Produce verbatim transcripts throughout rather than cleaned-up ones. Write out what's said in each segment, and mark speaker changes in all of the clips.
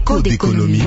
Speaker 1: Écho d'économie.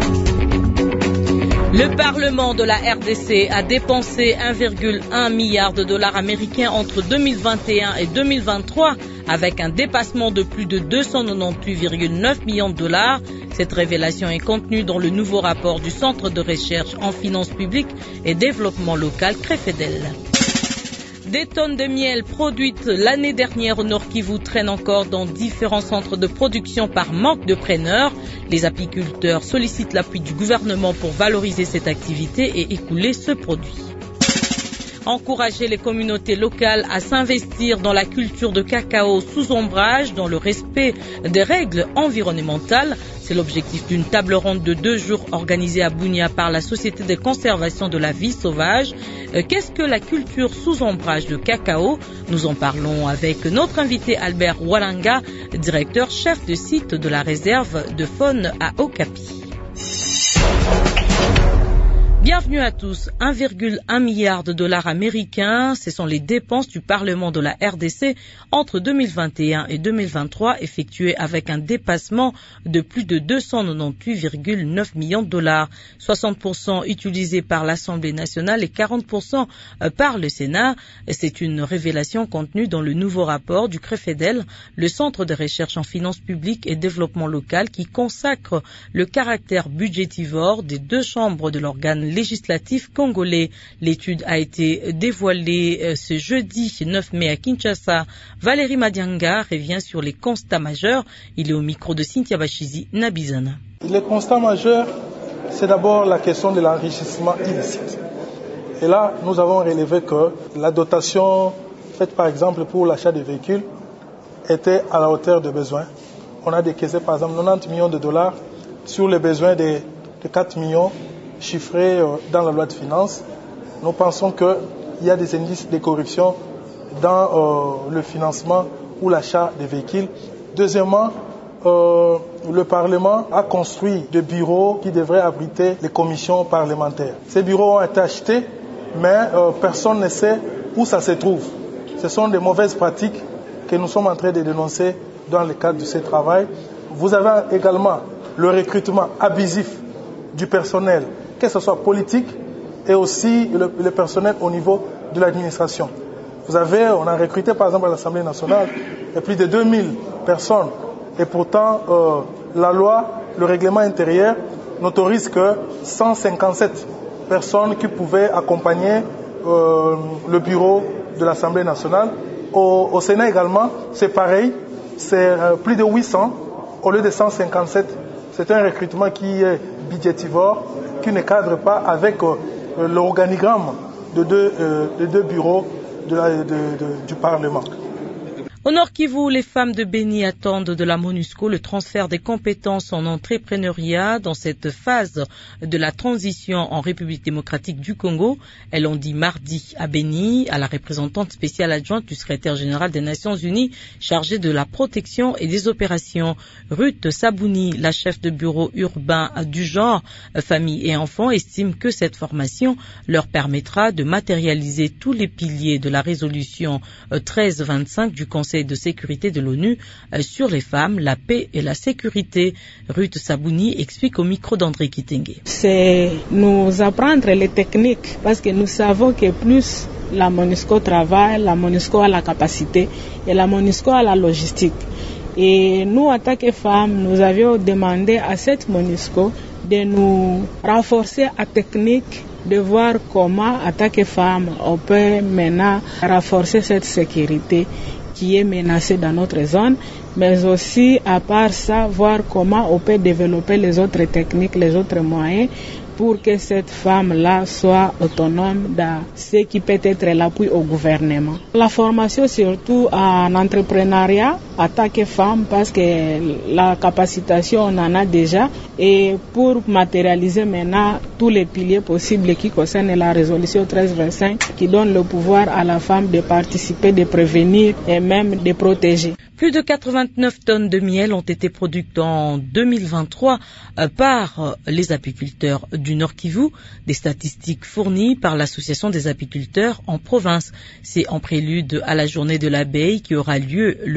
Speaker 2: Le Parlement de la R D C a dépensé un virgule un milliard de dollars américains entre deux mille vingt et un et deux mille vingt-trois avec un dépassement de plus de deux cent quatre-vingt-dix-huit virgule neuf millions de dollars. Cette révélation est contenue dans le nouveau rapport du Centre de recherche en finances publiques et développement local Crefedel. Des tonnes de miel produites l'année dernière au Nord Kivu traînent encore dans différents centres de production par manque de preneurs. Les apiculteurs sollicitent l'appui du gouvernement pour valoriser cette activité et écouler ce produit. Encourager les communautés locales à s'investir dans la culture de cacao sous ombrage, dans le respect des règles environnementales. C'est l'objectif d'une table ronde de deux jours organisée à Bunia par la Société de conservation de la vie sauvage. Qu'est-ce que la culture sous ombrage de cacao? Nous en parlons avec notre invité Albert Walanga, directeur chef de site de la réserve de faune à Okapi. Bienvenue à tous. un virgule un milliard de dollars américains, ce sont les dépenses du Parlement de la R D C entre deux mille vingt et un et deux mille vingt-trois, effectuées avec un dépassement de plus de deux cent quatre-vingt-dix-huit virgule neuf millions de dollars, soixante pour cent utilisés par l'Assemblée nationale et quarante pour cent par le Sénat. C'est une révélation contenue dans le nouveau rapport du Crefedel, le Centre de recherche en finances publiques et développement local, qui consacre le caractère budgétivore des deux chambres de l'organe législatif congolais. L'étude a été dévoilée ce jeudi neuf mai à Kinshasa. Valérie Madianga revient sur les constats majeurs. Il est au micro de Cynthia Bachizi Nabizana.
Speaker 3: Les constats majeurs, c'est d'abord la question de l'enrichissement illicite. Et là, nous avons relevé que la dotation faite par exemple pour l'achat de véhicules était à la hauteur des besoins. On a décaissé par exemple quatre-vingt-dix millions de dollars sur les besoins de, de quatre millions chiffrés dans la loi de finances. Nous pensons qu'il y a des indices de corruption dans euh, le financement ou l'achat des véhicules. Deuxièmement, euh, le Parlement a construit des bureaux qui devraient abriter les commissions parlementaires. Ces bureaux ont été achetés, mais euh, personne ne sait où ça se trouve. Ce sont des mauvaises pratiques que nous sommes en train de dénoncer dans le cadre de ce travail. Vous avez également le recrutement abusif du personnel, que ce soit politique et aussi le, le personnel au niveau de l'administration. Vous avez, on a recruté par exemple à l'Assemblée nationale plus de deux mille personnes et pourtant euh, la loi, le règlement intérieur n'autorise que cent cinquante-sept personnes qui pouvaient accompagner euh, le bureau de l'Assemblée nationale. Au, au Sénat également, c'est pareil, c'est euh, plus de huit cents au lieu de cent cinquante-sept. C'est un recrutement qui est budgétivore, qui ne cadre pas avec euh, l'organigramme de deux, euh, de deux bureaux de la, de, de, du Parlement.
Speaker 2: Au Nord Kivu, les femmes de Beni attendent de la MONUSCO le transfert des compétences en entrepreneuriat dans cette phase de la transition en République démocratique du Congo. Elles l'ont dit mardi à Beni, à la représentante spéciale adjointe du secrétaire général des Nations Unies chargée de la protection et des opérations. Ruth Sabouni, la chef de bureau urbain du genre, famille et enfants, estime que cette formation leur permettra de matérialiser tous les piliers de la résolution treize vingt-cinq du Conseil de sécurité de l'ONU sur les femmes, la paix et la sécurité. Ruth Sabouni explique au micro d'André Kitenge.
Speaker 4: C'est nous apprendre les techniques parce que nous savons que plus la MONUSCO travaille, la MONUSCO a la capacité et la MONUSCO a la logistique. Et nous, en tant que femmes, nous avions demandé à cette MONUSCO de nous renforcer à technique, de voir comment, en tant que femmes, on peut maintenant renforcer cette sécurité qui est menacée dans notre zone, mais aussi, à part ça, voir comment on peut développer les autres techniques, les autres moyens pour que cette femme-là soit autonome dans ce qui peut être l'appui au gouvernement. La formation surtout en entrepreneuriat en tant que femme parce que la capacitation on en a déjà et pour matérialiser maintenant tous les piliers possibles qui concernent la résolution treize vingt-cinq qui donne le pouvoir à la femme de participer, de prévenir et même de protéger.
Speaker 2: Plus de quatre-vingt-neuf tonnes de miel ont été produites en deux mille vingt-trois par les apiculteurs du Nord Kivu, des statistiques fournies par l'Association des apiculteurs en province. C'est en prélude à la journée de l'abeille qui aura lieu le vingt mai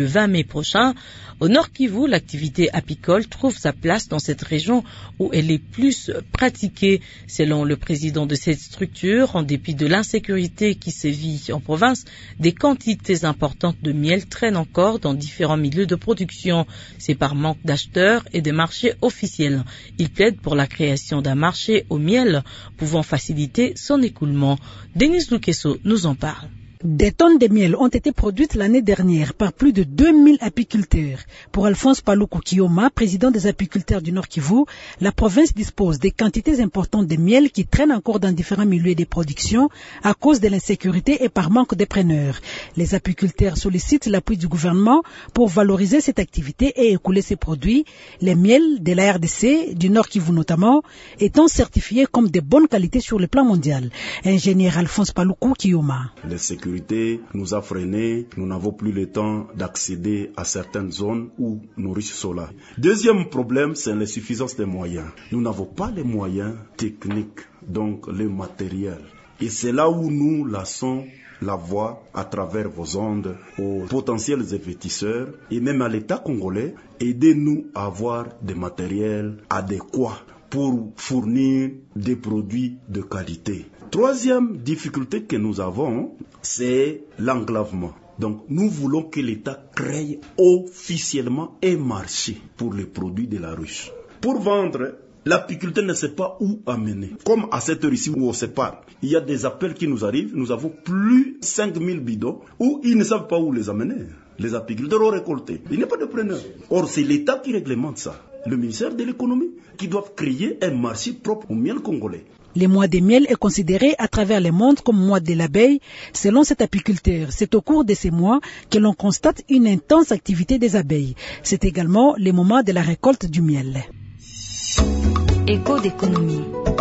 Speaker 2: prochain. Au Nord Kivu, l'activité apicole trouve sa place dans cette région où elle est plus pratiquée. Selon le président de cette structure, en dépit de l'insécurité qui sévit en province, des quantités importantes de miel traînent encore dans différents milieux de production. C'est par manque d'acheteurs et de marchés officiels. Il plaide pour la création d'un marché au miel pouvant faciliter son écoulement. Denis Lukeso nous en parle.
Speaker 1: Des tonnes de miel ont été produites l'année dernière par plus de deux mille apiculteurs. Pour Alphonse Paluku Kioma, président des apiculteurs du Nord Kivu, la province dispose de quantités importantes de miel qui traînent encore dans différents milieux de production à cause de l'insécurité et par manque de preneurs. Les apiculteurs sollicitent l'appui du gouvernement pour valoriser cette activité et écouler ces produits, les miels de la R D C, du Nord Kivu notamment, étant certifiés comme de bonne qualité sur le plan mondial. Ingénieur Alphonse Paluku Kioma.
Speaker 5: La sécurité nous a freinés, nous n'avons plus le temps d'accéder à certaines zones où nos riches sont là. Deuxième problème, c'est l'insuffisance des moyens. Nous n'avons pas les moyens techniques, donc le matériel. Et c'est là où nous laissons la voix à travers vos ondes aux potentiels investisseurs et même à l'État congolais, aidez-nous à avoir des matériels adéquats pour fournir des produits de qualité. Troisième difficulté que nous avons, c'est l'enclavement. Donc, nous voulons que l'État crée officiellement un marché pour les produits de la ruche. Pour vendre, l'apiculteur ne sait pas où amener. Comme à cette heure ici où on se parle, il y a des appels qui nous arrivent, nous avons plus de cinq mille bidons où ils ne savent pas où les amener. Les apiculteurs ont récolté. Il n'y a pas de preneur. Or, c'est l'État qui réglemente ça. Le ministère de l'économie qui doit créer un marché propre au miel congolais.
Speaker 1: Le mois de miel est considéré à travers le monde comme mois de l'abeille. Selon cet apiculteur, c'est au cours de ces mois que l'on constate une intense activité des abeilles. C'est également le moment de la récolte du miel.
Speaker 6: Écho d'économie.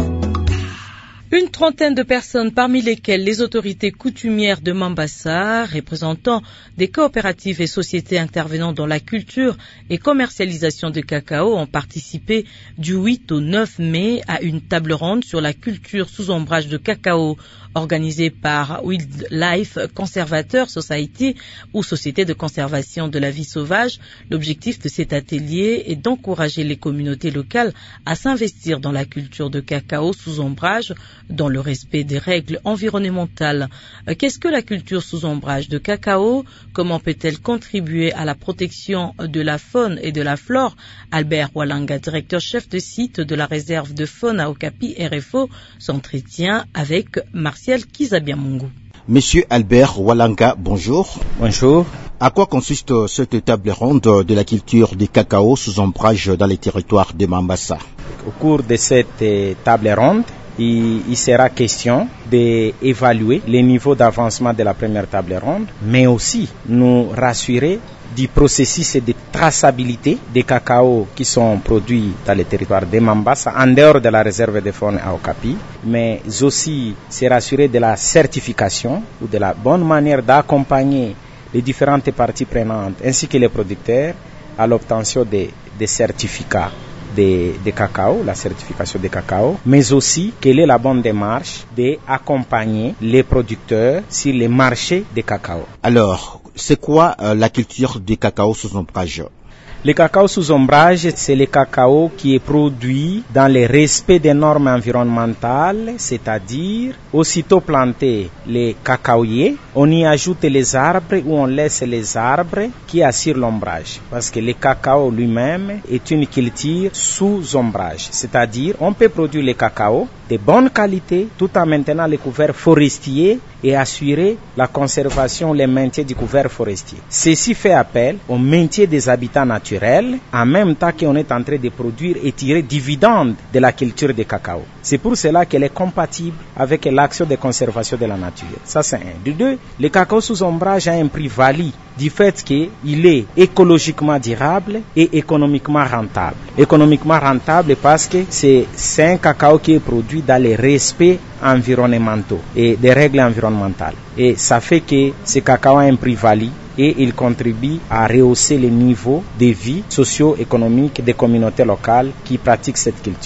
Speaker 2: Une trentaine de personnes, parmi lesquelles les autorités coutumières de Mambasa, représentant des coopératives et sociétés intervenant dans la culture et commercialisation de cacao, ont participé du huit au neuf mai à une table ronde sur la culture sous ombrage de cacao, organisée par Wildlife Conservator Society ou Société de conservation de la vie sauvage. L'objectif de cet atelier est d'encourager les communautés locales à s'investir dans la culture de cacao sous ombrage, dans le respect des règles environnementales. Qu'est-ce que la culture sous ombrage de cacao? Comment peut-elle contribuer à la protection de la faune et de la flore? Albert Walanga, directeur-chef de site de la réserve de faune à Okapi R F O, s'entretient avec Martial Kizabiamungu.
Speaker 7: Monsieur Albert Walanga, bonjour.
Speaker 8: Bonjour.
Speaker 7: À quoi consiste cette table ronde de la culture du cacao sous ombrage dans les territoires de Mambasa?
Speaker 8: Au cours de cette table ronde, il, il sera question d'évaluer les niveaux d'avancement de la première table ronde, mais aussi nous rassurer du processus de traçabilité des cacao qui sont produits dans les territoires de Mambasa, en dehors de la réserve de faune à Okapi, mais aussi se rassurer de la certification ou de la bonne manière d'accompagner les différentes parties prenantes ainsi que les producteurs à l'obtention des, des certificats de, de cacao, la certification de cacao, mais aussi quelle est la bonne démarche d'accompagner les producteurs sur les marchés de cacao.
Speaker 7: Alors, c'est quoi euh, la culture du cacao sous ombrage?
Speaker 8: Le cacao sous ombrage, c'est le cacao qui est produit dans le respect des normes environnementales, c'est-à-dire, aussitôt planté les cacaoyers, on y ajoute les arbres ou on laisse les arbres qui assurent l'ombrage. Parce que le cacao lui-même est une culture sous ombrage, c'est-à-dire, on peut produire le cacao de bonne qualité tout en maintenant les couverts forestiers et assurer la conservation, le maintien du couvert forestier. Ceci fait appel au maintien des habitats naturels, en même temps qu'on est en train de produire et tirer dividendes de la culture de cacao. C'est pour cela qu'elle est compatible avec l'action de conservation de la nature. Ça, c'est un. De deux, le cacao sous ombrage a un prix valide du fait qu'il est écologiquement durable et économiquement rentable. Économiquement rentable parce que c'est, c'est un cacao qui est produit dans les respects environnementaux et des règles environnementales. Et ça fait que ce cacao a un prix valide et il contribue à rehausser le niveau de vie socio-économique des communautés locales qui pratiquent cette culture.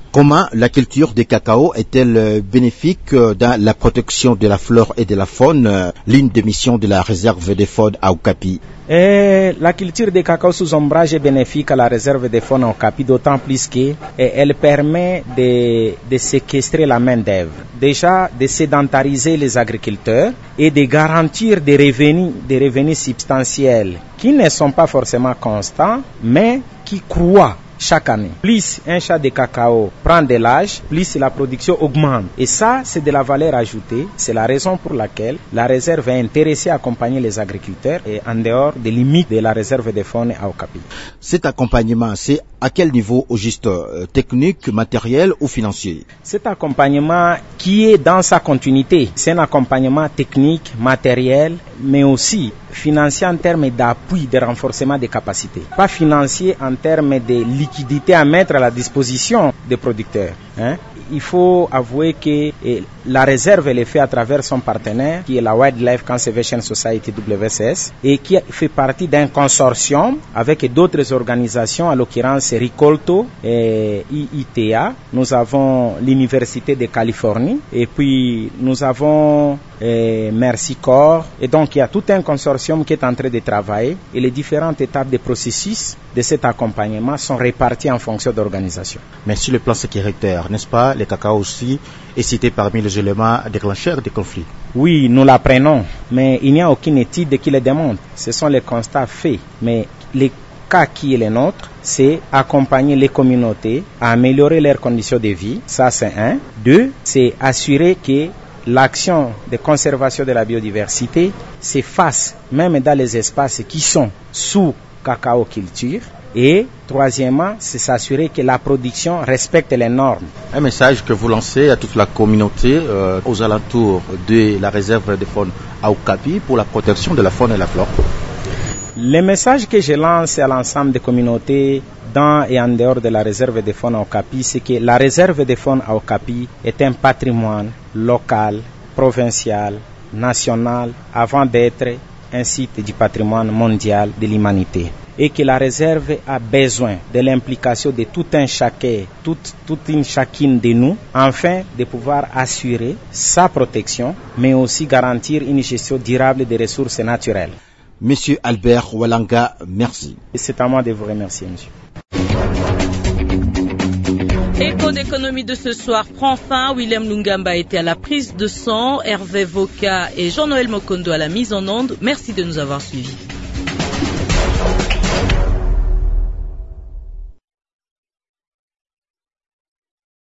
Speaker 7: Comment la culture des cacao est-elle bénéfique dans la protection de la flore et de la faune, l'une des missions de la réserve des faunes à Okapi?
Speaker 8: Et la culture des cacao sous ombrage est bénéfique à la réserve des faunes à Okapi, d'autant plus qu'elle permet de, de séquestrer la main-d'œuvre. Déjà, de sédentariser les agriculteurs et de garantir des revenus, des revenus substantiels qui ne sont pas forcément constants, mais qui croient chaque année. Plus un champ de cacao prend de l'âge, plus la production augmente. Et ça, c'est de la valeur ajoutée. C'est la raison pour laquelle la réserve est intéressée à accompagner les agriculteurs et en dehors des limites de la réserve des faunes à Okapi.
Speaker 7: Cet accompagnement, c'est à quel niveau au juste euh, technique, matériel ou financier?
Speaker 8: Cet accompagnement qui est dans sa continuité, c'est un accompagnement technique, matériel, mais aussi financier en termes d'appui, de renforcement des capacités. Pas financier en termes de liquidité à mettre à la disposition des producteurs. Hein? Il faut avouer que eh, la réserve elle est faite à travers son partenaire qui est la Wildlife Conservation Society W C S et qui fait partie d'un consortium avec d'autres organisations, à l'occurrence Ricolto et I I T A. Nous avons l'Université de Californie et puis nous avons eh, Mercy Corps, et donc il y a tout un consortium qui est en train de travailler et les différentes étapes de processus de cet accompagnement sont réparties en fonction d'organisation.
Speaker 7: Mais sur le plan sécuritaire, n'est-ce pas, le cacao aussi est cité parmi les éléments déclencheurs des conflits?
Speaker 8: Oui, nous l'apprenons, mais il n'y a aucune étude qui le démontre. Ce sont les constats faits, mais les cas qui est le nôtre, c'est accompagner les communautés à améliorer leurs conditions de vie, ça c'est un. Deux, c'est assurer que l'action de conservation de la biodiversité s'efface même dans les espaces qui sont sous cacao culture. Et troisièmement, c'est s'assurer que la production respecte les normes.
Speaker 7: Un message que vous lancez à toute la communauté euh, aux alentours de la réserve de faune à Okapi pour la protection de la faune et la flore.
Speaker 8: Le message que je lance à l'ensemble des communautés dans et en dehors de la réserve de faune à Okapi, c'est que la réserve de faune à Okapi est un patrimoine local, provincial, national, avant d'être un site du patrimoine mondial de l'humanité. Et que la réserve a besoin de l'implication de tout un chacun, toute, toute une chacune de nous, afin de pouvoir assurer sa protection, mais aussi garantir une gestion durable des ressources naturelles.
Speaker 7: Monsieur Albert Walanga, merci.
Speaker 8: Et c'est à moi de vous remercier, monsieur.
Speaker 2: Écho d'économie de ce soir prend fin. William Lungamba était à la prise de son, Hervé Voka et Jean-Noël Mokondo à la mise en onde. Merci de nous avoir suivis.